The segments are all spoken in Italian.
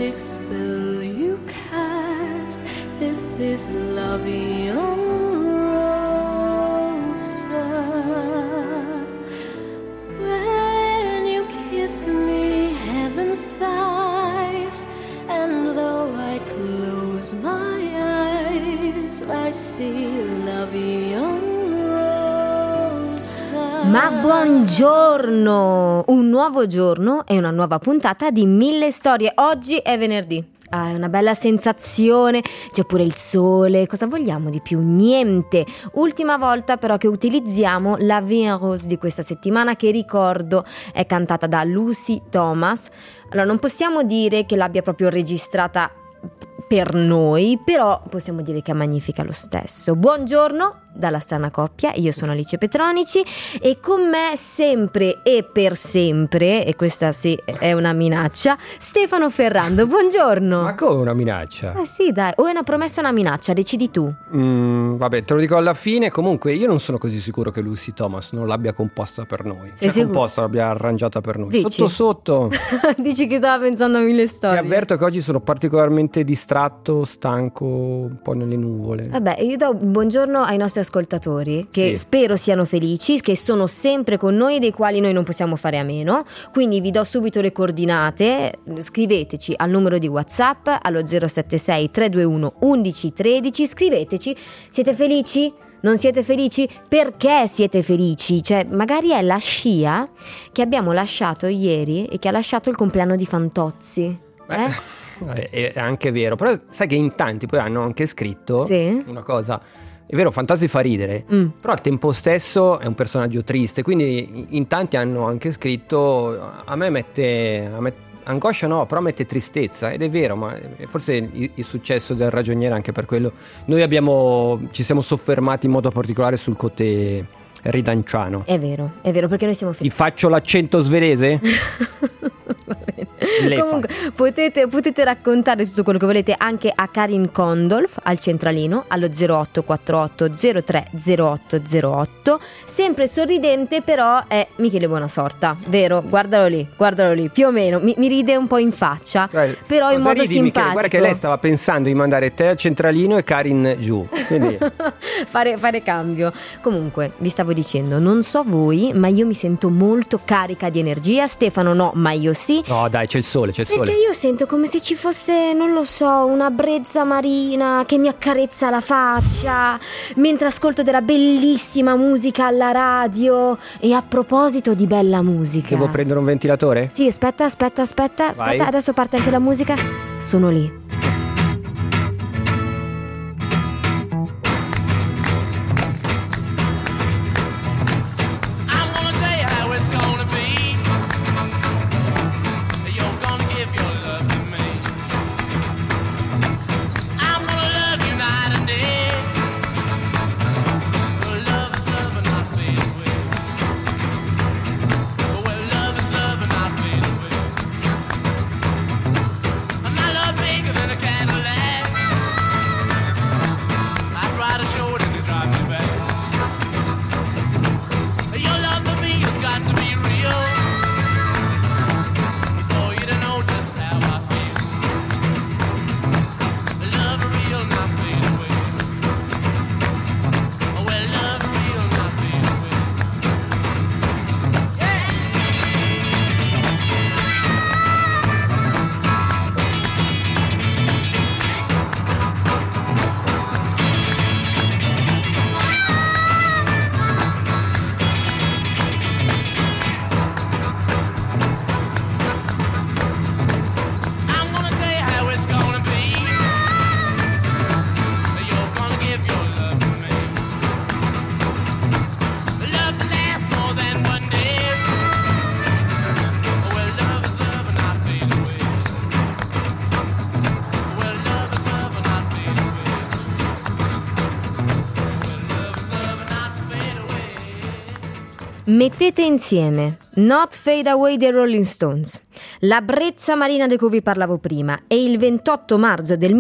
magic spell you cast. This is Laviosa. When you kiss me, heaven sighs, and though I close my eyes, I see Laviosa. Ma buongiorno! Un nuovo giorno e una nuova puntata di 1000 storie. Oggi è venerdì. È una bella sensazione, c'è pure il sole, cosa vogliamo di più? Niente. Ultima volta però che utilizziamo la Vie en Rose di questa settimana, che ricordo è cantata da Lucy Thomas. Allora non possiamo dire che l'abbia proprio registrata per noi, però possiamo dire che è magnifica lo stesso. Buongiorno dalla strana coppia, io sono Alice Petronici e con me sempre e per sempre, e questa sì è una minaccia, Stefano Ferrando. Buongiorno. Ma come una minaccia? Sì dai, o è una promessa o una minaccia, decidi tu. Vabbè, te lo dico alla fine. Comunque io non sono così sicuro che Lucy Thomas non l'abbia composta per noi. L'abbia arrangiata per noi. Dici? Sotto Dici che stava pensando a 1000 storie. Ti avverto che oggi sono particolarmente distratto, stanco, un po' nelle nuvole. Vabbè, io do un buongiorno ai nostri ascoltatori che sì, spero siano felici, che sono sempre con noi, dei quali noi non possiamo fare a meno. Quindi vi do subito le coordinate, scriveteci al numero di WhatsApp allo 076 321 1113, scriveteci. Siete felici? Non siete felici? Perché siete felici? Cioè magari è la scia che abbiamo lasciato ieri e che ha lasciato il compleanno di Fantozzi. È anche vero, però sai che in tanti poi hanno anche scritto una cosa. È vero, Fantozzi fa ridere, però al tempo stesso è un personaggio triste, quindi in tanti hanno anche scritto a me mette angoscia, no, però mette tristezza, ed è vero, ma forse il successo del ragioniere anche per quello. Noi ci siamo soffermati in modo particolare sul côté ridanciano. È vero, perché noi siamo felici. Ti faccio l'accento svedese? Va bene. Comunque potete raccontare tutto quello che volete anche a Karin Condolf al centralino allo 0848 03 0808. Sempre sorridente però è Michele Buonasorta, vero? Guardalo lì, più o meno mi ride un po' in faccia, però in modo simpatico. Michele, guarda che lei stava pensando di mandare te al centralino e Karin giù, quindi fare cambio. Comunque vi stavo dicendo, non so voi, ma io mi sento molto carica di energia. Stefano no, ma io sì. No dai, c'è il sole. Perché io sento come se ci fosse, non lo so, una brezza marina che mi accarezza la faccia mentre ascolto della bellissima musica alla radio. E a proposito di bella musica, devo prendere un ventilatore? Sì, aspetta, adesso parte anche la musica. Sono lì. Mettete insieme Not Fade Away dei Rolling Stones, la brezza marina di cui vi parlavo prima, e il 28 marzo del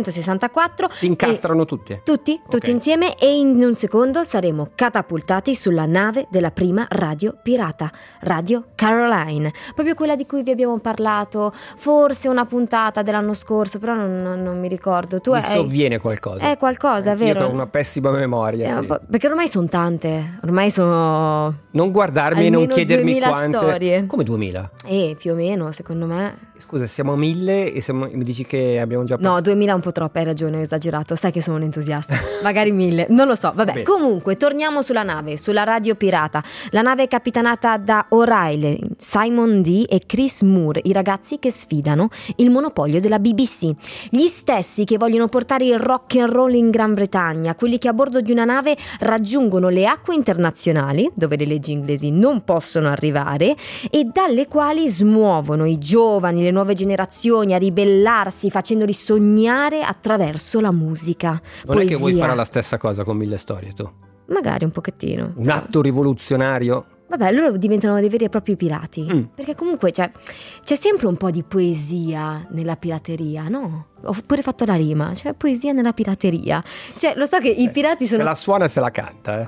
1964 si incastrano tutti okay, insieme, e in un secondo saremo catapultati sulla nave della prima radio pirata, Radio Caroline, proprio quella di cui vi abbiamo parlato, forse una puntata dell'anno scorso, però non mi ricordo. Tu mi sovviene qualcosa. È qualcosa, vero? Io ho una pessima memoria. Sì. Perché ormai sono tante, ormai sono... Non guardarmi e non chiedermi quante. Storie. Come 2000? Più o meno, secondo me. Scusa, siamo a 1000 e mi dici che abbiamo già... No, 2000 è un po' troppo, hai ragione, ho esagerato. Sai che sono un entusiasta. Magari 1000, non lo so. Vabbè, comunque, torniamo sulla nave, sulla radio pirata. La nave è capitanata da O'Reilly, Simon D. e Chris Moore, i ragazzi che sfidano il monopolio della BBC. Gli stessi che vogliono portare il rock and roll in Gran Bretagna, quelli che a bordo di una nave raggiungono le acque internazionali, dove le leggi inglesi non possono arrivare, e dalle quali smuovono i giovani, le nuove generazioni a ribellarsi, facendoli sognare attraverso la musica. Non poesia. È che vuoi fare la stessa cosa con 1000 storie tu? Magari un pochettino. Un atto rivoluzionario? Vabbè, loro diventano dei veri e propri pirati. Perché comunque c'è sempre un po' di poesia nella pirateria, no? Ho pure fatto la rima, cioè poesia nella pirateria. Cioè, lo so che i pirati sono... Se la suona e se la canta,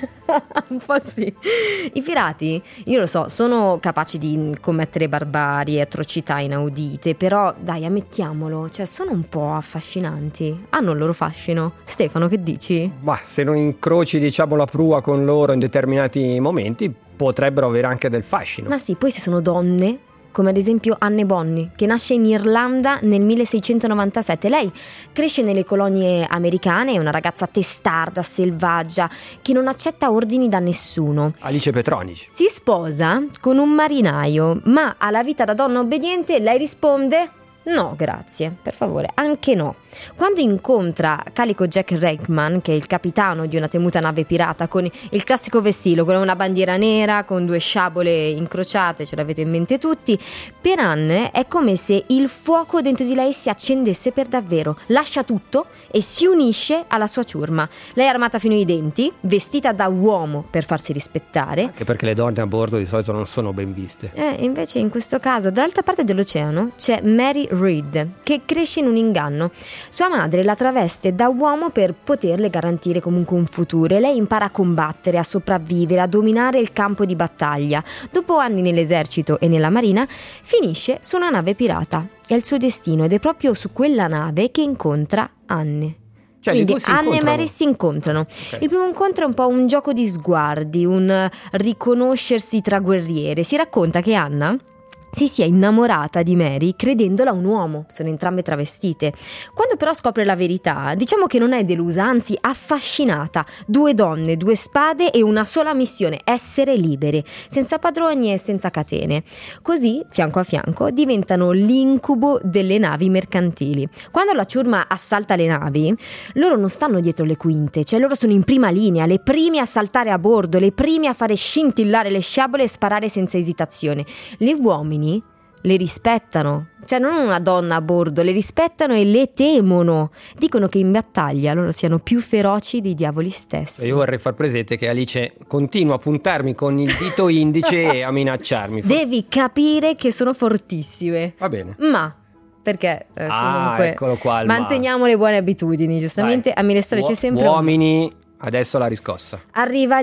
Un po' sì. I pirati, io lo so, sono capaci di commettere barbarie, atrocità inaudite, però dai, ammettiamolo, cioè sono un po' affascinanti. Hanno il loro fascino. Stefano, che dici? Ma se non incroci, diciamo, la prua con loro in determinati momenti, potrebbero avere anche del fascino. Ma sì, poi se sono donne, come ad esempio Anne Bonny, che nasce in Irlanda nel 1697. Lei cresce nelle colonie americane, è una ragazza testarda, selvaggia, che non accetta ordini da nessuno. Alice Petronici. Si sposa con un marinaio, ma alla vita da donna obbediente lei risponde: no, grazie, per favore, anche no. Quando incontra Calico Jack Rakeman, che è il capitano di una temuta nave pirata, con il classico vestito, con una bandiera nera, con 2 sciabole incrociate, ce l'avete in mente tutti, per Anne è come se il fuoco dentro di lei si accendesse per davvero. Lascia tutto e si unisce alla sua ciurma. Lei è armata fino ai denti, vestita da uomo per farsi rispettare. Anche perché le donne a bordo di solito non sono ben viste. Invece in questo caso, dall'altra parte dell'oceano, c'è Mary Read, che cresce in un inganno. Sua madre la traveste da uomo per poterle garantire comunque un futuro, e lei impara a combattere, a sopravvivere, a dominare il campo di battaglia. Dopo anni nell'esercito e nella marina, finisce su una nave pirata. È il suo destino, ed è proprio su quella nave che incontra Anne. Cioè, quindi Anne e Mary si incontrano. Okay. Il primo incontro è un po' un gioco di sguardi, un riconoscersi tra guerriere. Si racconta che Anna si sia innamorata di Mary credendola un uomo, sono entrambe travestite. Quando però scopre la verità, diciamo che non è delusa, anzi affascinata. 2 donne, 2 spade e una sola missione: essere libere, senza padroni e senza catene. Così, fianco a fianco, diventano l'incubo delle navi mercantili. Quando la ciurma assalta le navi, loro non stanno dietro le quinte, cioè loro sono in prima linea, le prime a saltare a bordo, le prime a fare scintillare le sciabole e sparare senza esitazione. Gli uomini le rispettano, cioè non una donna a bordo, le rispettano e le temono. Dicono che in battaglia loro siano più feroci dei diavoli stessi. Io vorrei far presente che Alice continua a puntarmi con il dito indice e a minacciarmi. Devi capire che sono fortissime. Va bene. Ma perché comunque eccolo qua, manteniamo le buone abitudini, giustamente. A 1000 storie c'è sempre uomini. Adesso la riscossa. Arriva il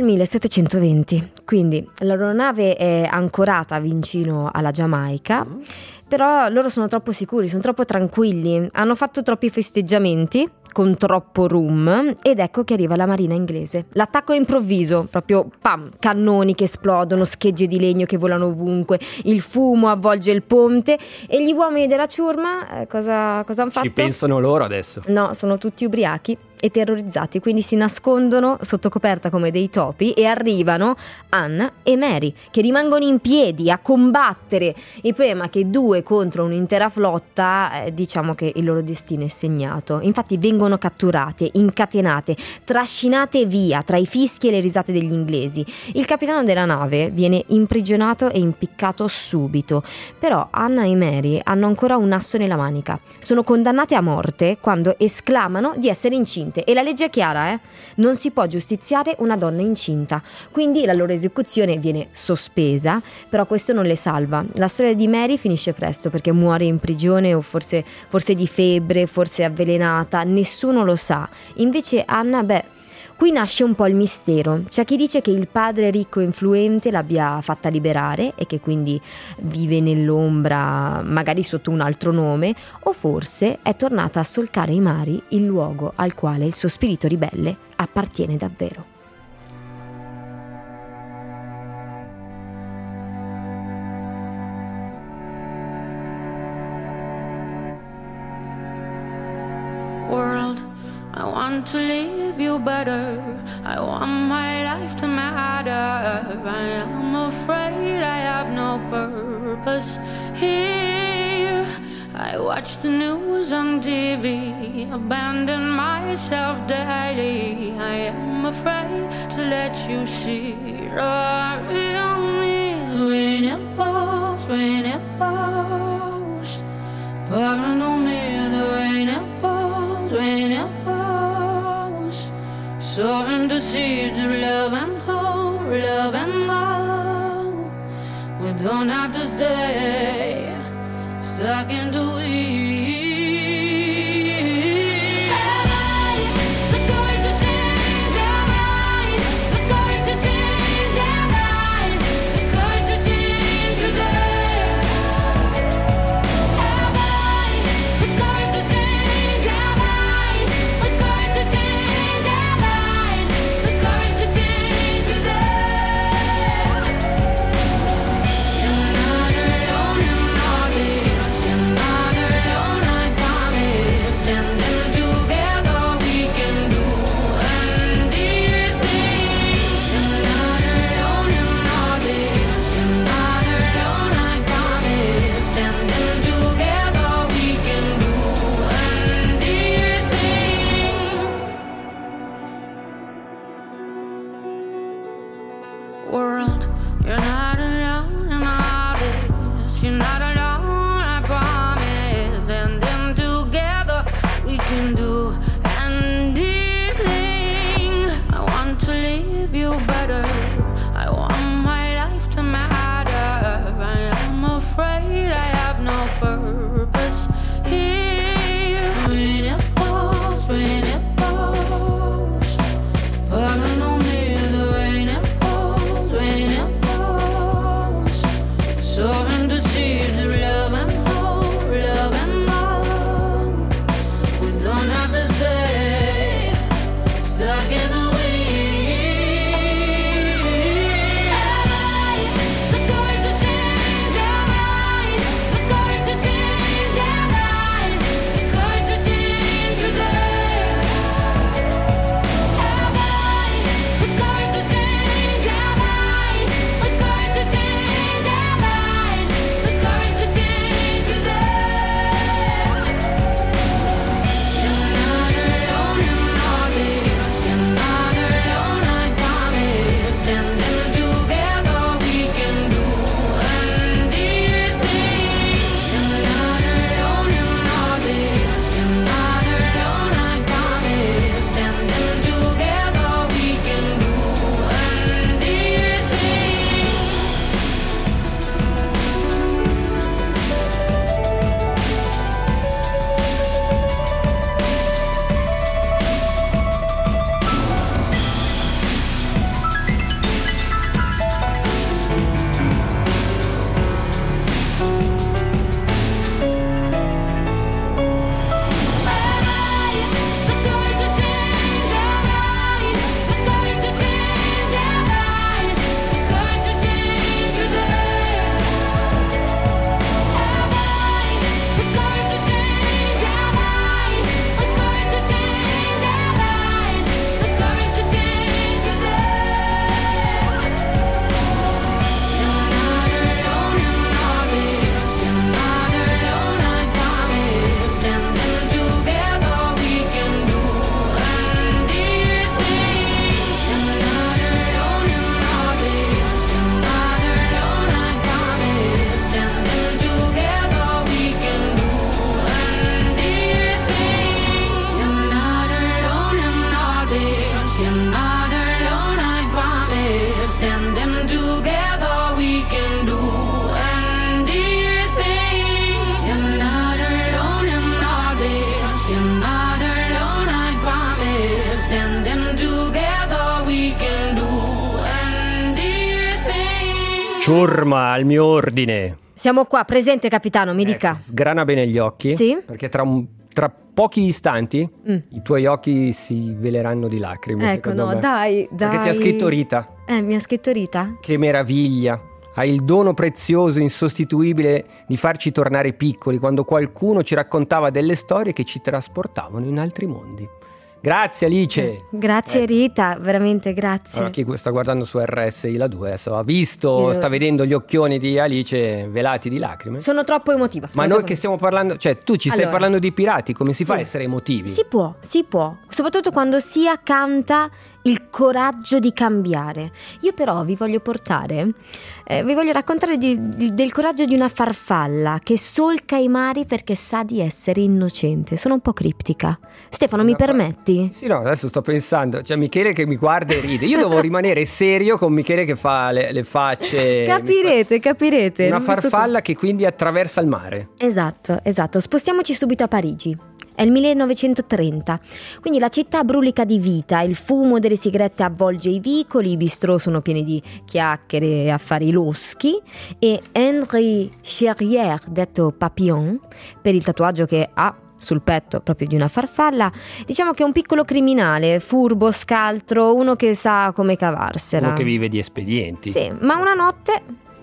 1720, quindi la loro nave è ancorata vicino alla Giamaica, però loro sono troppo sicuri, sono troppo tranquilli, hanno fatto troppi festeggiamenti con troppo rum, ed ecco che arriva la marina inglese. L'attacco è improvviso, proprio pam, cannoni che esplodono, schegge di legno che volano ovunque, il fumo avvolge il ponte, e gli uomini della ciurma cosa hanno fatto? Ci pensano loro adesso. No, sono tutti ubriachi e terrorizzati, quindi si nascondono sotto coperta come dei topi, e arrivano Anna e Mary, che rimangono in piedi a combattere. Il problema è che 2 contro un'intera flotta, diciamo che il loro destino è segnato. Infatti vengono catturate, incatenate, trascinate via tra i fischi e le risate degli inglesi. Il capitano della nave viene imprigionato e impiccato subito, però Anna e Mary hanno ancora un asso nella manica. Sono condannate a morte quando esclamano di essere incinte. niente. E la legge è chiara, non si può giustiziare una donna incinta, quindi la loro esecuzione viene sospesa, però questo non le salva. La storia di Mary finisce presto perché muore in prigione o forse di febbre, forse avvelenata, nessuno lo sa. Invece Anna, qui nasce un po' il mistero. C'è chi dice che il padre ricco e influente l'abbia fatta liberare e che quindi vive nell'ombra, magari sotto un altro nome, o forse è tornata a solcare i mari, il luogo al quale il suo spirito ribelle appartiene davvero. World, I want to leave you better. I want my life to matter. I am afraid I have no purpose here. I watch the news on TV, abandon myself daily. I am afraid to let you see the real me. When it falls, pouring on me, the rain it falls, when it falls, sowing the seeds of love and hope, love and hope. We don't have to stay stuck in the weeds. Have I the courage to change? Have I the courage to change? Have I the courage to change today? Have I the courage to change? Have I the courage to change? Have I the courage to change today? You're not alone in all this. You're not alone, I promise. Standing together, we can do anything. You're not alone in all this. You're not alone, I promise. Standing together, we can do anything. World, you're not alone in all this. You're not alone, I promise. Standing together, we can do anything. I want to leave you better. I want my life to matter. I am afraid I have no purpose here. When it falls, pouring on me, the rain it falls, when it falls, sowing the seeds Ciurma, al mio ordine. Siamo qua, presente capitano, mi dica. Sgrana bene gli occhi. Sì? Perché tra pochi istanti i tuoi occhi si veleranno di lacrime. Ecco, no, me. Dai. Perché ti ha scritto Rita. Mi ha scritto Rita? Che meraviglia. Hai il dono prezioso, insostituibile di farci tornare piccoli quando qualcuno ci raccontava delle storie che ci trasportavano in altri mondi. Grazie Alice. Grazie Rita, veramente grazie. Allora, chi sta guardando su RSI la 2 adesso ha visto, sta vedendo gli occhioni di Alice velati di lacrime. Sono troppo emotiva. Ma noi che stiamo parlando, cioè tu ci stai parlando di pirati, come si fa a essere emotivi? Si può, soprattutto quando si canta il coraggio di cambiare. Io però vi voglio raccontare del coraggio di una farfalla che solca i mari perché sa di essere innocente. Sono un po' criptica. Stefano, mi permetti? Sì, no, adesso sto pensando, cioè Michele che mi guarda e ride. Io devo rimanere serio con Michele che fa le facce. Capirete. Una farfalla che quindi attraversa il mare. Esatto. Spostiamoci subito a Parigi. È il 1930, quindi la città brulica di vita, il fumo delle sigarette avvolge i vicoli, i bistrò sono pieni di chiacchiere e affari loschi e Henri Charrière, detto Papillon, per il tatuaggio che ha sul petto proprio di una farfalla, diciamo che è un piccolo criminale, furbo, scaltro, uno che sa come cavarsela. Uno che vive di espedienti. Sì, ma una notte,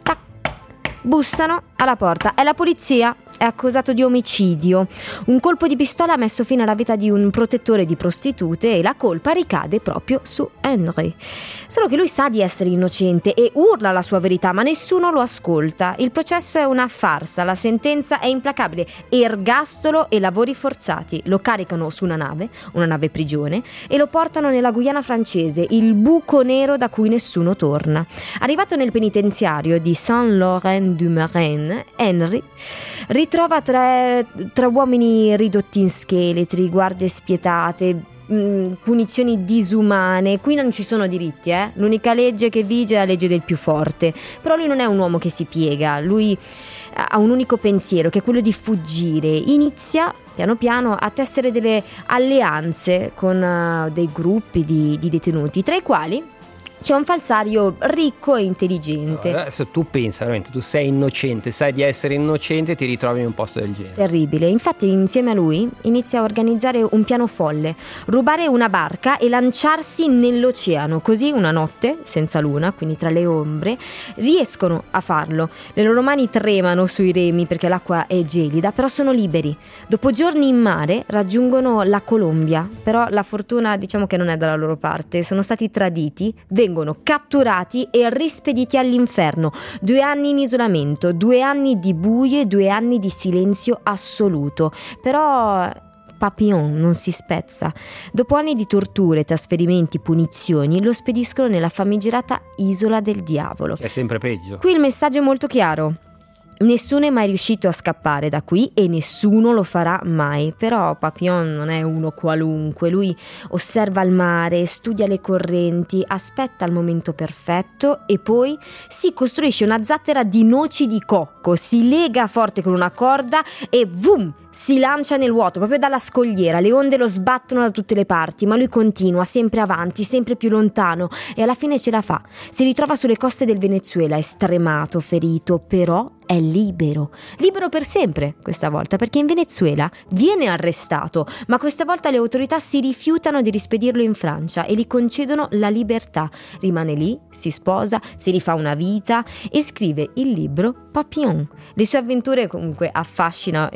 bussano alla porta, è la polizia. È accusato di omicidio. Un colpo di pistola ha messo fine alla vita di un protettore di prostitute e la colpa ricade proprio su Henry. Solo che lui sa di essere innocente e urla la sua verità, ma nessuno lo ascolta. Il processo è una farsa, la sentenza è implacabile: ergastolo e lavori forzati. Lo caricano su una nave prigione, e lo portano nella Guyana francese, il buco nero da cui nessuno torna. Arrivato nel penitenziario di Saint-Laurent-du-Marin, Henry ritrova tre uomini ridotti in scheletri, guardie spietate, punizioni disumane. Qui non ci sono diritti, l'unica legge che vige è la legge del più forte. Però lui non è un uomo che si piega, lui ha un unico pensiero, che è quello di fuggire. Inizia piano piano a tessere delle alleanze con dei gruppi di detenuti, tra i quali c'è un falsario ricco e intelligente. Adesso tu pensa, veramente, tu sei innocente, sai di essere innocente e ti ritrovi in un posto del genere. Terribile. Infatti insieme a lui inizia a organizzare un piano folle: rubare una barca e lanciarsi nell'oceano. Così una notte, senza luna, quindi tra le ombre, riescono a farlo. Le loro mani tremano sui remi perché l'acqua è gelida, però sono liberi. Dopo giorni in mare raggiungono la Colombia, però la fortuna diciamo che non è dalla loro parte. Sono stati traditi, vengono catturati e rispediti all'inferno. 2 anni in isolamento, 2 anni di buio e 2 anni di silenzio assoluto. Però Papillon non si spezza. Dopo anni di torture, trasferimenti, punizioni, lo spediscono nella famigerata Isola del Diavolo. È sempre peggio. Qui il messaggio è molto chiaro: nessuno è mai riuscito a scappare da qui e nessuno lo farà mai. Però Papillon non è uno qualunque. Lui osserva il mare, studia le correnti, aspetta il momento perfetto e poi si costruisce una zattera di noci di cocco, si lega forte con una corda e vum! Si lancia nel vuoto, proprio dalla scogliera. Le onde lo sbattono da tutte le parti, ma lui continua sempre avanti, sempre più lontano, e alla fine ce la fa. Si ritrova sulle coste del Venezuela, è stremato, ferito, però è libero per sempre questa volta, perché in Venezuela viene arrestato, ma questa volta le autorità si rifiutano di rispedirlo in Francia e gli concedono la libertà. Rimane lì, si sposa, si rifà una vita e scrive il libro Papillon. Le sue avventure comunque affascinano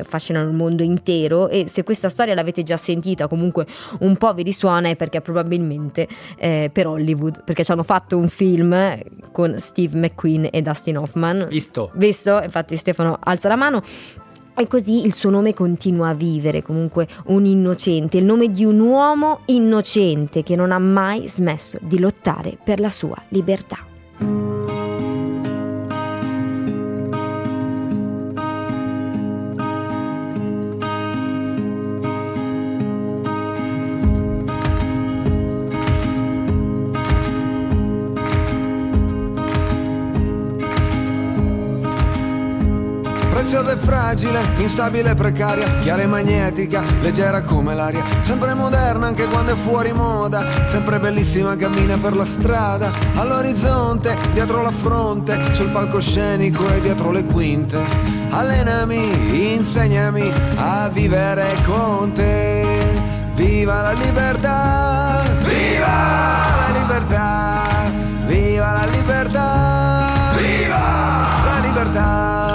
il mondo intero, e se questa storia l'avete già sentita, comunque un po' vi risuona, è perché probabilmente per Hollywood, perché ci hanno fatto un film con Steve McQueen e Dustin Hoffman. Visto? Infatti Stefano alza la mano. E così il suo nome continua a vivere, comunque un innocente, il nome di un uomo innocente che non ha mai smesso di lottare per la sua libertà. preziosa e fragile, instabile e precaria, chiara e magnetica, leggera come l'aria, sempre moderna anche quando è fuori moda, sempre bellissima, cammina per la strada, all'orizzonte, dietro la fronte, sul palcoscenico e dietro le quinte. Allenami, insegnami a vivere con te. Viva la libertà, viva la libertà, viva la libertà, viva la libertà.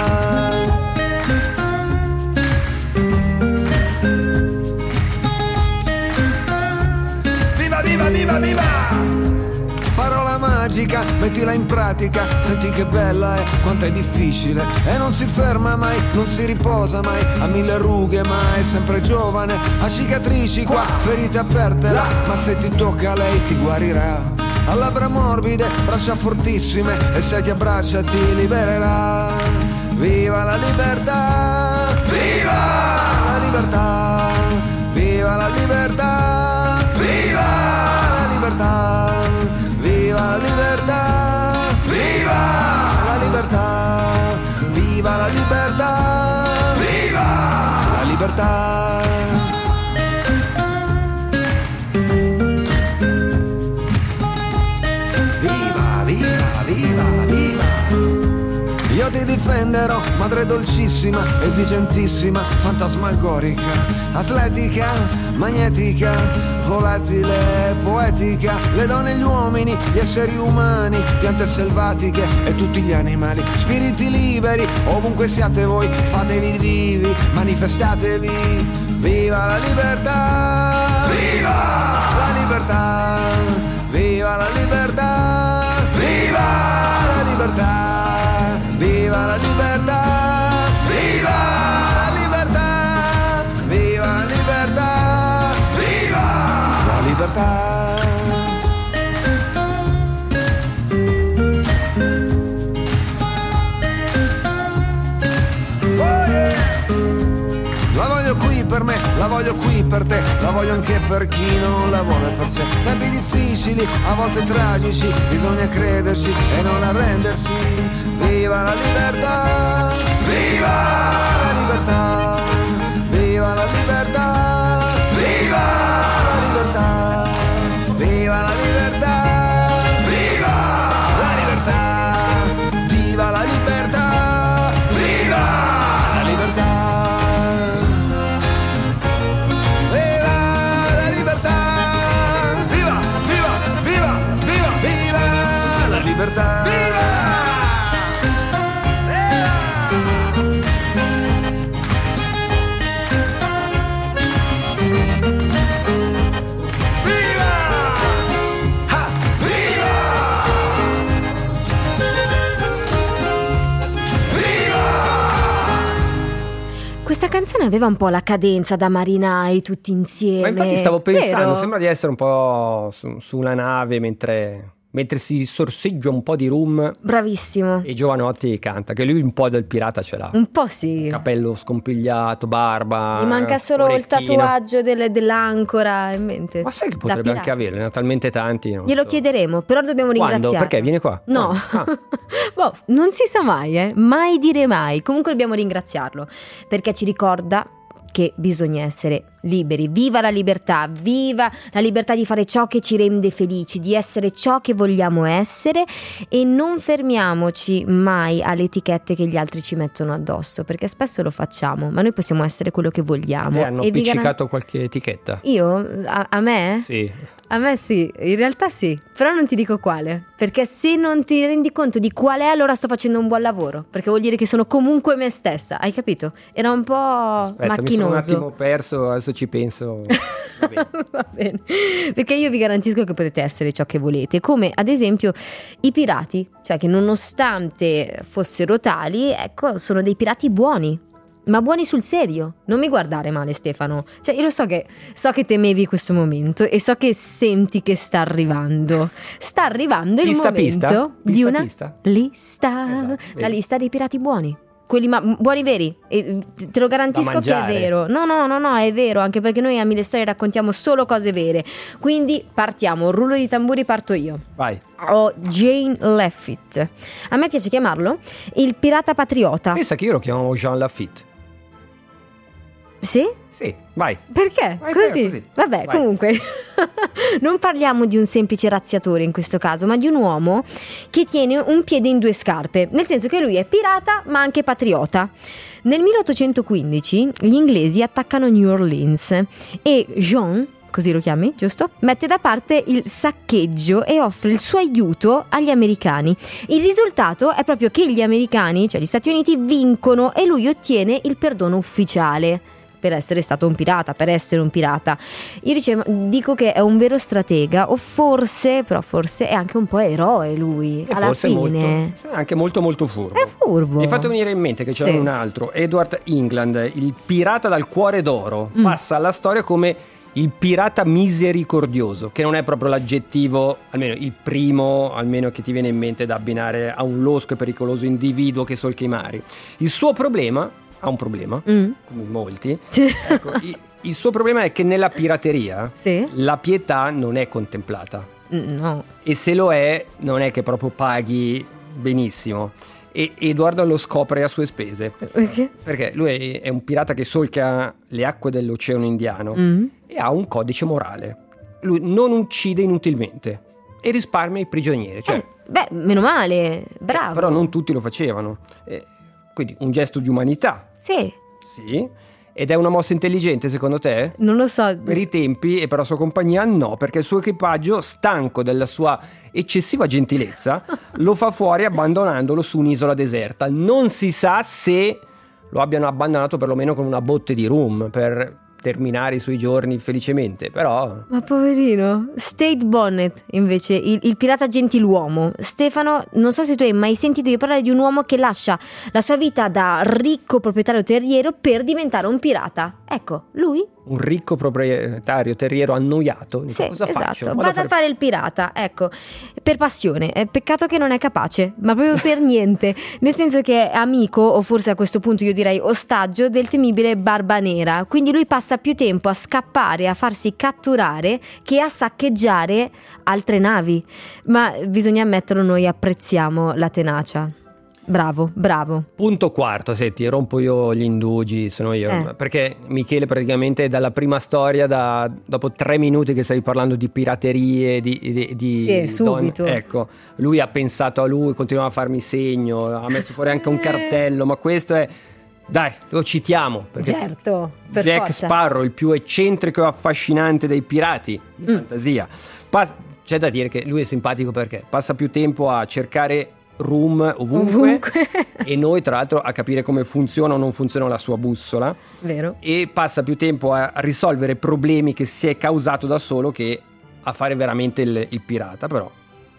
Viva, viva, viva, viva! Parola magica, mettila in pratica, senti che bella è, quanto è difficile, e non si ferma mai, non si riposa mai, ha 1000 rughe ma è sempre giovane, ha cicatrici qua, ferite aperte là, ma se ti tocca lei ti guarirà, ha labbra morbide, braccia fortissime, e se ti abbraccia ti libererà. Viva la libertà, viva la libertà, viva la libertà, viva la libertà. Viva la libertà, viva la libertà, viva la libertà, viva la libertà. Viva, viva, viva, viva. Io ti difenderò, madre dolcissima, esigentissima, fantasmagorica, atletica, magnetica, volatile, poetica, le donne e gli uomini, gli esseri umani, piante selvatiche e tutti gli animali, spiriti liberi, ovunque siate voi, fatevi vivi, manifestatevi. Viva la libertà, viva la libertà, viva la libertà, viva la libertà. Viva la libertà, viva la libertà, viva la libertà, viva la libertà. Oh yeah! La voglio qui per me, la voglio qui per te, la voglio anche per chi non la vuole per sé. Tempi difficili, a volte tragici, bisogna crederci e non arrendersi. Viva la libertà, viva la libertà, viva la libertà, viva la libertà, viva la libertà, viva la libertà, viva la libertà, viva la libertà, viva la libertà, viva, viva, viva, viva, viva la libertà. Questa canzone aveva un po' la cadenza da marinai tutti insieme. Ma infatti stavo pensando, vero? sembra di essere un po' su una nave mentre si sorseggia un po' di rum. Bravissimo. E Giovanotti canta, che lui un po' del pirata ce l'ha. Un po' sì. Capello scompigliato, barba. Gli manca solo orecchino. il tatuaggio dell'ancora in mente. Ma sai che potrebbe anche avere, ne ha talmente tanti. Glielo chiederemo, però dobbiamo ringraziarlo. Quando? Perché? Viene qua? No, boh, non si sa mai, mai dire mai. Comunque dobbiamo ringraziarlo, perché ci ricorda che bisogna essere liberi. Viva la libertà di fare ciò che ci rende felici, di essere ciò che vogliamo essere, e non fermiamoci mai alle etichette che gli altri ci mettono addosso, perché spesso lo facciamo, ma noi possiamo essere quello che vogliamo. Ti hanno appiccicato qualche etichetta? Io? A me? Sì. A me sì, in realtà sì, però non ti dico quale, perché se non ti rendi conto di qual è, allora sto facendo un buon lavoro, perché vuol dire che sono comunque me stessa, hai capito? Era un po' macchinoso. Mi sono un attimo perso, adesso ci penso. Va bene. Va bene, perché io vi garantisco che potete essere ciò che volete, come ad esempio i pirati, cioè che nonostante fossero tali, ecco, sono dei pirati buoni. Ma buoni sul serio, non mi guardare male, Stefano. Cioè, io lo so che temevi questo momento e so che senti che sta arrivando. Sta arrivando il momento di una lista. Esatto, la lista dei pirati buoni. quelli buoni veri, te lo garantisco che è vero. No, è vero, anche perché noi a Mille Storie raccontiamo solo cose vere. Quindi partiamo, rullo di tamburi, parto io. Vai. Ho Jane Lafitte. A me piace chiamarlo il pirata patriota. Pensa che io lo chiamavo Jean Lafitte. Sì? Sì, vai. Perché? Vai, così? Vabbè, vai. Comunque non parliamo di un semplice razziatore in questo caso, ma di un uomo che tiene un piede in due scarpe, nel senso che lui è pirata ma anche patriota. Nel 1815 gli inglesi attaccano New Orleans e Jean, così lo chiami, giusto? Mette da parte il saccheggio e offre il suo aiuto agli americani. Il risultato è proprio che gli americani, cioè gli Stati Uniti, vincono e lui ottiene il perdono ufficiale per essere stato un pirata, per essere un pirata. Io dico che è un vero stratega, o forse è anche un po' eroe lui, e alla fine. Anche molto molto furbo. È furbo. Mi hai fatto venire in mente che c'era un altro, Edward England, il pirata dal cuore d'oro, passa alla storia come il pirata misericordioso, che non è proprio l'aggettivo, almeno il primo, almeno che ti viene in mente da abbinare a un losco e pericoloso individuo che solca i mari. Il suo problema, ha un problema, come molti, ecco, il suo problema è che nella pirateria la pietà non è contemplata. No. E se lo è, non è che proprio paghi benissimo. E Edoardo lo scopre a sue spese. Perché lui è un pirata che solca le acque dell'Oceano Indiano e ha un codice morale. Lui non uccide inutilmente e risparmia i prigionieri. Cioè, meno male, bravo. Però non tutti lo facevano. Quindi un gesto di umanità. Sì. Ed è una mossa intelligente secondo te? Non lo so. Per i tempi e per la sua compagnia no, perché il suo equipaggio, stanco della sua eccessiva gentilezza, lo fa fuori abbandonandolo su un'isola deserta. Non si sa se lo abbiano abbandonato perlomeno con una botte di rum per terminare i suoi giorni felicemente, però... Ma poverino. State Bonnet, invece, il pirata gentiluomo. Stefano, non so se tu hai mai sentito di parlare di un uomo che lascia la sua vita da ricco proprietario terriero per diventare un pirata. Ecco, lui... Un ricco proprietario terriero annoiato. Sì, cosa esatto. faccio? Vado a fare il pirata, ecco, per passione. Peccato che non è capace, ma proprio per niente. Nel senso che è amico, o forse a questo punto io direi ostaggio, del temibile Barba Nera. Quindi lui passa più tempo a scappare, a farsi catturare, che a saccheggiare altre navi. Ma bisogna ammetterlo, noi apprezziamo la tenacia. Bravo. Punto quarto, senti, rompo io gli indugi, sono io, perché Michele praticamente dalla prima storia, dopo 3 minuti che stavi parlando di piraterie, di subito. Ecco, lui ha pensato a lui, continuava a farmi segno, ha messo fuori anche un cartello, ma questo è... Dai, lo citiamo, perché certo, per Jack forza. Sparrow, il più eccentrico e affascinante dei pirati di fantasia. C'è da dire che lui è simpatico perché passa più tempo a cercare rum ovunque. E noi tra l'altro a capire come funziona o non funziona la sua bussola. Vero. E passa più tempo a risolvere problemi che si è causato da solo che a fare veramente il pirata. Però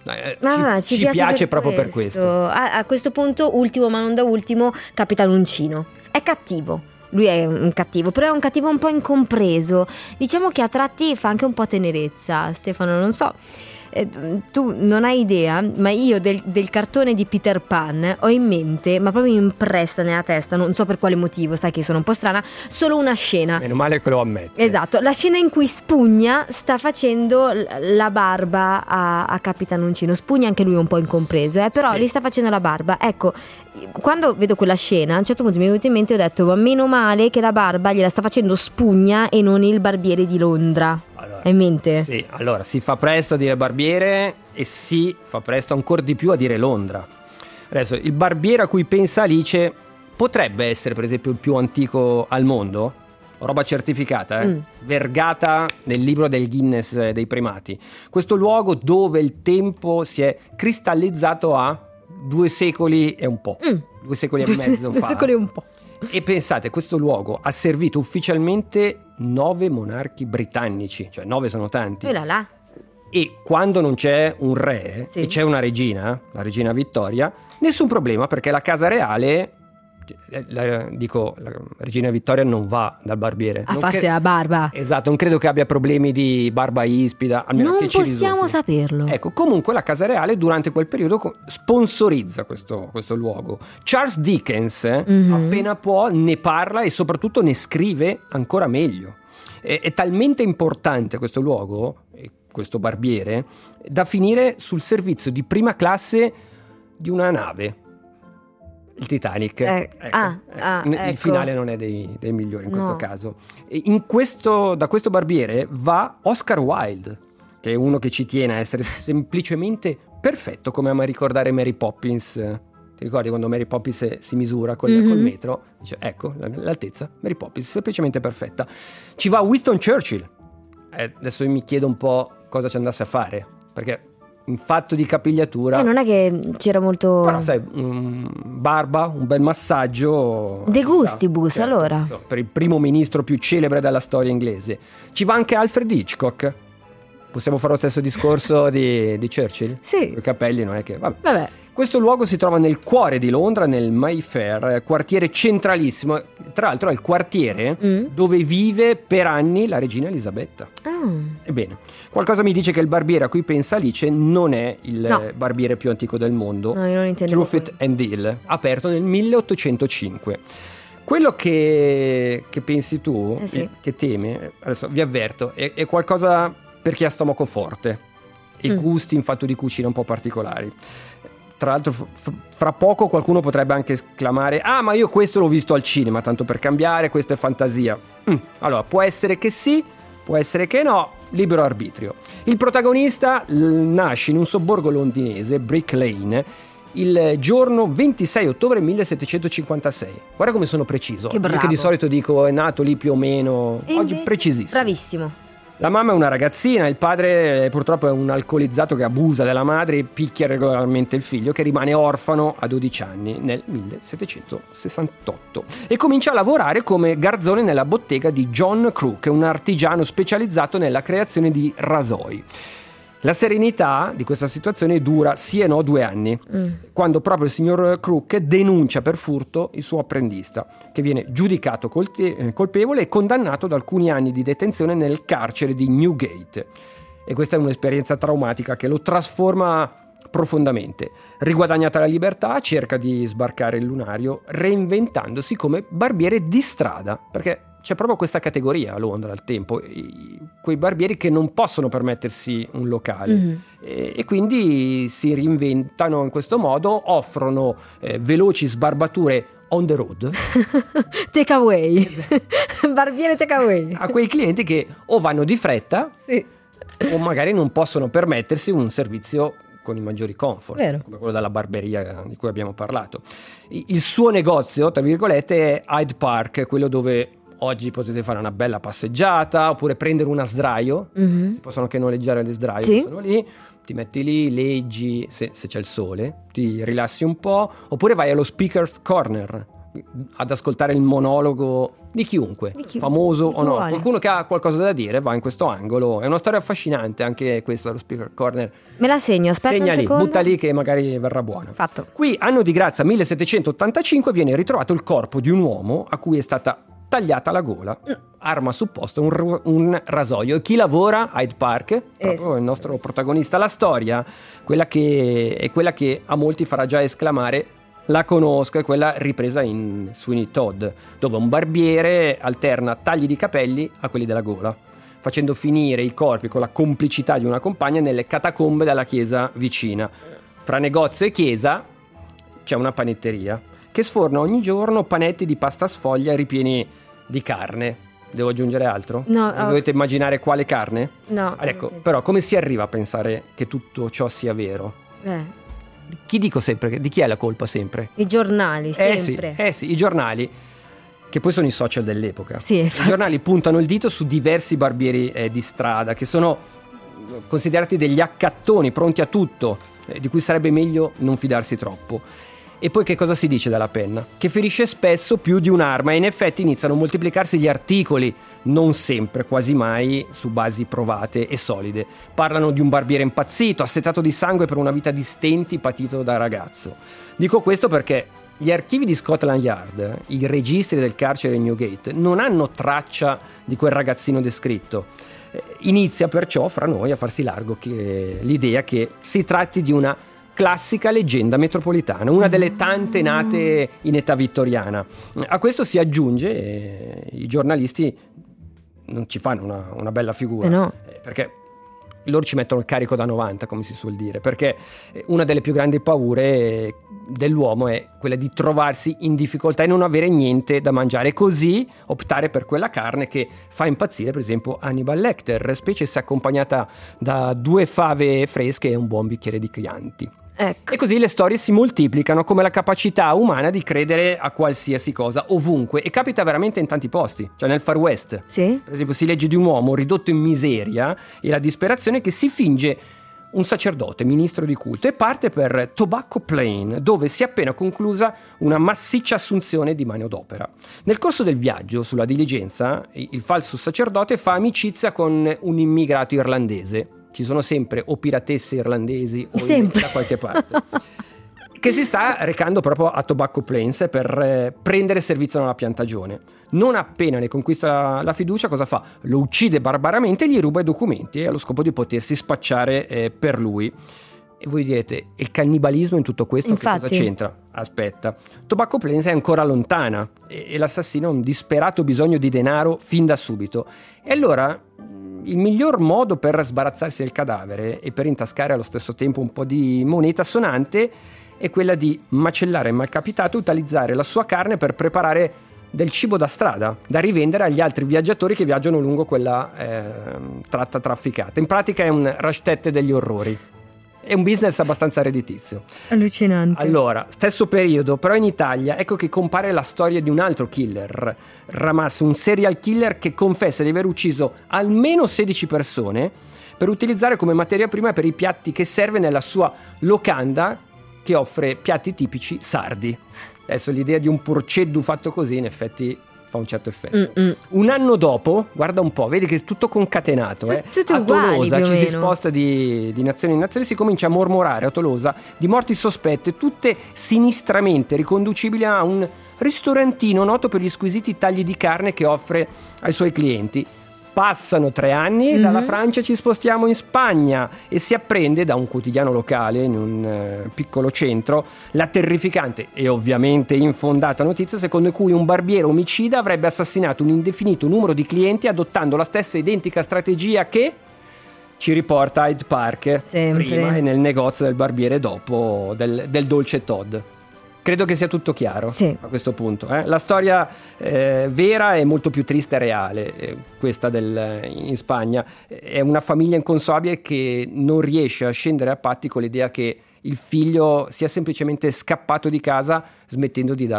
ci piace proprio per questo. A questo punto, ultimo ma non da ultimo, Capitan Uncino. È cattivo. Lui è un cattivo, però è un cattivo un po' incompreso. Diciamo che a tratti fa anche un po' tenerezza. Stefano, non so, tu non hai idea, ma io del cartone di Peter Pan ho in mente, ma proprio impressa nella testa, non so per quale motivo, sai che sono un po' strana, solo una scena. Meno male che lo ammette. Esatto, la scena in cui Spugna sta facendo la barba a Capitan Uncino. Spugna anche lui è un po' incompreso, però gli sta facendo la barba. Ecco, quando vedo quella scena, a un certo punto mi è venuto in mente e ho detto: ma meno male che la barba gliela sta facendo Spugna e non il barbiere di Londra. Hai in mente? Sì, allora si fa presto a dire barbiere e si fa presto ancora di più a dire Londra. Adesso, il barbiere a cui pensa Alice potrebbe essere per esempio il più antico al mondo, roba certificata, vergata nel libro del Guinness dei primati. Questo luogo dove il tempo si è cristallizzato a 2 secoli e un po', 2 secoli e mezzo fa. 2 secoli e un po'. E pensate, questo luogo ha servito ufficialmente 9 monarchi britannici, cioè 9 sono tanti. E quando non c'è un re e c'è una regina, la regina Vittoria, nessun problema, perché la casa reale la regina Vittoria non va dal barbiere a farsi la barba. Esatto, non credo che abbia problemi di barba ispida, almeno non che ci possiamo risulti. saperlo. Ecco, comunque la Casa Reale durante quel periodo sponsorizza questo luogo. Charles Dickens appena può ne parla e soprattutto ne scrive ancora meglio. È talmente importante questo luogo, questo barbiere, da finire sul servizio di prima classe di una nave, il Titanic. Il finale non è dei migliori in questo caso. Da questo barbiere va Oscar Wilde, che è uno che ci tiene a essere semplicemente perfetto, come ama ricordare Mary Poppins. Ti ricordi quando Mary Poppins si misura col metro? Dice, ecco, l'altezza, Mary Poppins, semplicemente perfetta. Ci va Winston Churchill. Adesso io mi chiedo un po' cosa ci andasse a fare, perché in fatto di capigliatura non è che c'era molto, però sai, barba, un bel massaggio, De gustibus, certo, allora per il primo ministro più celebre della storia inglese. Ci va anche Alfred Hitchcock. Possiamo fare lo stesso discorso di Churchill? Sì. I capelli non è che vabbè. Questo luogo si trova nel cuore di Londra, nel Mayfair, quartiere centralissimo. Tra l'altro è il quartiere dove vive per anni la regina Elisabetta. Ebbene, qualcosa mi dice che il barbiere a cui pensa Alice non è il barbiere più antico del mondo. No, io non intendo. Truffet and Hill, aperto nel 1805. Quello che pensi tu, sì, che temi, adesso vi avverto, è qualcosa per chi ha stomaco forte e gusti in fatto di cucina un po' particolari. Tra l'altro fra poco qualcuno potrebbe anche esclamare: ah, ma io questo l'ho visto al cinema, tanto per cambiare, questa è fantasia. Allora, può essere che sì, può essere che no, libero arbitrio. Il protagonista nasce in un sobborgo londinese, Brick Lane, il giorno 26 ottobre 1756. Guarda come sono preciso. Che bravo. Io che di solito dico è nato lì più o meno, e oggi invece, precisissimo. bravissimo. La mamma è una ragazzina, il padre purtroppo è un alcolizzato che abusa della madre e picchia regolarmente il figlio, che rimane orfano a 12 anni nel 1768 e comincia a lavorare come garzone nella bottega di John Crook, un artigiano specializzato nella creazione di rasoi. La serenità di questa situazione dura sì e no 2 anni, quando proprio il signor Crook denuncia per furto il suo apprendista, che viene giudicato colpevole e condannato ad alcuni anni di detenzione nel carcere di Newgate. E questa è un'esperienza traumatica che lo trasforma profondamente. Riguadagnata la libertà, cerca di sbarcare il lunario, reinventandosi come barbiere di strada, perché c'è proprio questa categoria a Londra al tempo, quei barbieri che non possono permettersi un locale e quindi si reinventano in questo modo, offrono veloci sbarbature on the road. Take away. Barbiere take away. A quei clienti che o vanno di fretta, sì, o magari non possono permettersi un servizio con i maggiori comfort, vero, come quello della barberia di cui abbiamo parlato. Il suo negozio, tra virgolette, è Hyde Park, quello dove oggi potete fare una bella passeggiata oppure prendere una sdraio. Si possono anche noleggiare le sdraio, sì, sono lì, ti metti lì, leggi, se c'è il sole, ti rilassi un po', oppure vai allo Speaker's Corner ad ascoltare il monologo di chiunque, famoso o no, qualcuno che ha qualcosa da dire va in questo angolo. È una storia affascinante anche questa, lo Speaker Corner. Me la segno, aspetta segna un secondo. Butta lì che magari verrà buona. Fatto. Qui, anno di grazia 1785, viene ritrovato il corpo di un uomo a cui è stata tagliata la gola, arma supposta un rasoio. E chi lavora a Hyde Park, proprio il nostro protagonista. La storia, quella che a molti farà già esclamare la conosco, è quella ripresa in Sweeney Todd, dove un barbiere alterna tagli di capelli a quelli della gola, facendo finire i corpi con la complicità di una compagna nelle catacombe della chiesa vicina. Fra negozio e chiesa c'è una panetteria che sforna ogni giorno panetti di pasta sfoglia ripieni di carne. Devo aggiungere altro? No. Dovete immaginare quale carne? No. Ecco, però come si arriva a pensare che tutto ciò sia vero? Chi dico sempre? Di chi è la colpa sempre? I giornali, sempre. Sì, i giornali, che poi sono i social dell'epoca. Sì, i giornali puntano il dito su diversi barbieri di strada, che sono considerati degli accattoni pronti a tutto, di cui sarebbe meglio non fidarsi troppo. E poi che cosa si dice della penna? Che ferisce spesso più di un'arma e in effetti iniziano a moltiplicarsi gli articoli, non sempre, quasi mai, su basi provate e solide. Parlano di un barbiere impazzito, assetato di sangue per una vita di stenti patito da ragazzo. Dico questo perché gli archivi di Scotland Yard, i registri del carcere di Newgate, non hanno traccia di quel ragazzino descritto. Inizia perciò fra noi a farsi largo l'idea che si tratti di una classica leggenda metropolitana, una delle tante nate in età vittoriana. A questo si aggiunge, i giornalisti non ci fanno una bella figura, no. Perché loro ci mettono il carico da 90, come si suol dire, perché una delle più grandi paure dell'uomo è quella di trovarsi in difficoltà e non avere niente da mangiare, e così optare per quella carne che fa impazzire per esempio Hannibal Lecter, specie se accompagnata da 2 fave fresche e un buon bicchiere di Chianti. Ecco. E così le storie si moltiplicano come la capacità umana di credere a qualsiasi cosa, ovunque, e capita veramente in tanti posti, cioè nel Far West. Sì? Per esempio si legge di un uomo ridotto in miseria e la disperazione che si finge un sacerdote, ministro di culto, e parte per Tobacco Plain, dove si è appena conclusa una massiccia assunzione di manodopera. Nel corso del viaggio sulla diligenza, il falso sacerdote fa amicizia con un immigrato irlandese. Ci sono sempre o piratesse irlandesi o da qualche parte, che si sta recando proprio a Tobacco Plains per prendere servizio nella piantagione. Non appena ne conquista la fiducia, cosa fa? Lo uccide barbaramente e gli ruba i documenti allo scopo di potersi spacciare per lui. E voi direte, il cannibalismo in tutto questo che cosa c'entra? Aspetta, Tobacco Plains è ancora lontana e l'assassino ha un disperato bisogno di denaro fin da subito. E allora il miglior modo per sbarazzarsi del cadavere e per intascare allo stesso tempo un po' di moneta sonante è quella di macellare il malcapitato e utilizzare la sua carne per preparare del cibo da strada, da rivendere agli altri viaggiatori che viaggiano lungo quella tratta trafficata. In pratica è un Rashtet degli orrori. È un business abbastanza redditizio. Allucinante. Allora, stesso periodo, però in Italia, ecco che compare la storia di un altro killer, Ramas, un serial killer che confessa di aver ucciso almeno 16 persone per utilizzare come materia prima per i piatti che serve nella sua locanda, che offre piatti tipici sardi. Adesso l'idea di un porceddu fatto così in effetti fa un certo effetto. Un anno dopo, guarda un po', vedi che è tutto concatenato. Tutto a uguali, Tolosa più o ci si meno. sposta di nazione in nazione, si comincia a mormorare a Tolosa di morti sospette, tutte sinistramente riconducibili a un ristorantino noto per gli squisiti tagli di carne che offre ai suoi clienti. Passano 3 anni e dalla Francia ci spostiamo in Spagna e si apprende da un quotidiano locale in un piccolo centro la terrificante e ovviamente infondata notizia secondo cui un barbiere omicida avrebbe assassinato un indefinito numero di clienti adottando la stessa identica strategia che ci riporta a Hyde Park Sempre. prima e nel negozio del barbiere dopo del dolce Todd. Credo che sia tutto chiaro a questo punto. La storia vera è molto più triste e reale, questa in Spagna. È una famiglia inconsolabile che non riesce a scendere a patti con l'idea che il figlio sia semplicemente scappato di casa smettendo di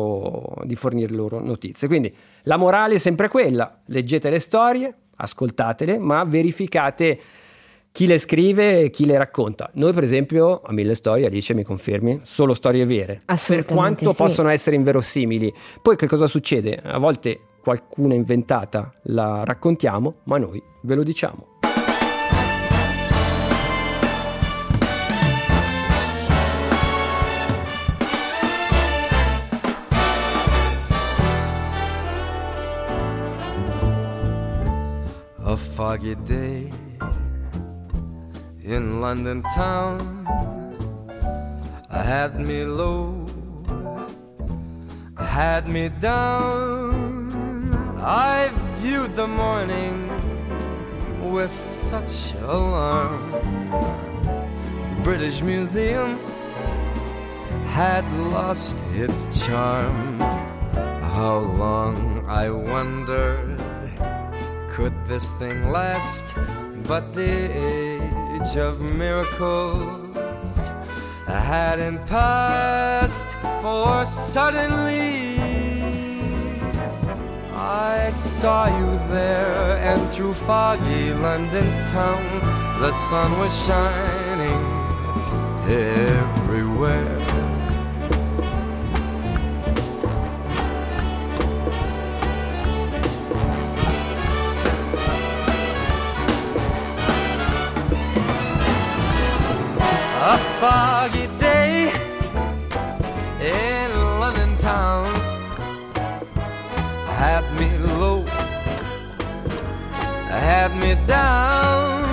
fornire loro notizie. Quindi la morale è sempre quella: leggete le storie, ascoltatele, ma verificate chi le scrive e chi le racconta. Noi per esempio, a Mille Storie, Alice, mi confermi, solo storie vere, per quanto possono essere inverosimili. Poi che cosa succede? A volte qualcuna inventata la raccontiamo, ma noi ve lo diciamo. A foggy day in London town, had me low, had me down. I viewed the morning with such alarm. The British Museum had lost its charm. How long, I wondered, could this thing last? But the age of miracles hadn't passed, for suddenly I saw you there, and through foggy London town the sun was shining everywhere. town had me low, had me down.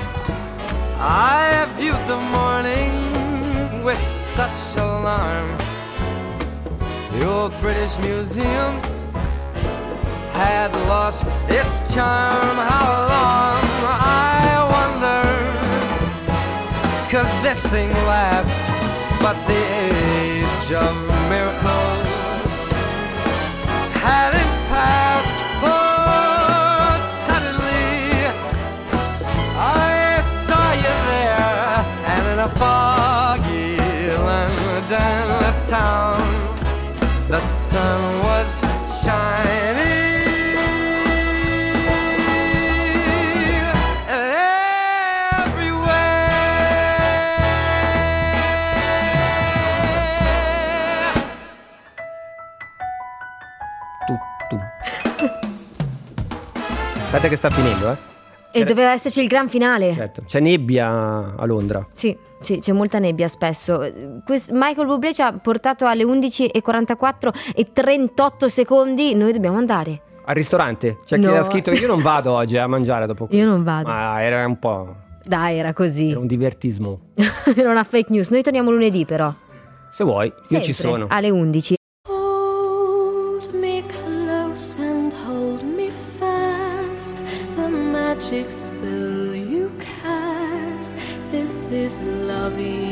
I viewed the morning with such alarm. The old British Museum had lost its charm. How long, I wonder, could this thing last? But the age of miracles hadn't passed, for suddenly I saw you there, and in a foggy London town the sun was shining. Aspetta che sta finendo, E doveva esserci il gran finale. Certo, c'è nebbia a Londra. Sì, c'è molta nebbia spesso. Michael Bublé ci ha portato alle 11:44 e 38 secondi. Noi dobbiamo andare al ristorante. C'è chi ha scritto: io non vado oggi a mangiare dopo questo. Io non vado. Ma era un po'... Dai, era così. Era un divertismo. Era una fake news. Noi torniamo lunedì, però. Se vuoi, sempre, io ci sono. Alle 11. Hold me close and hold me fast. The magic spell you cast. This is love.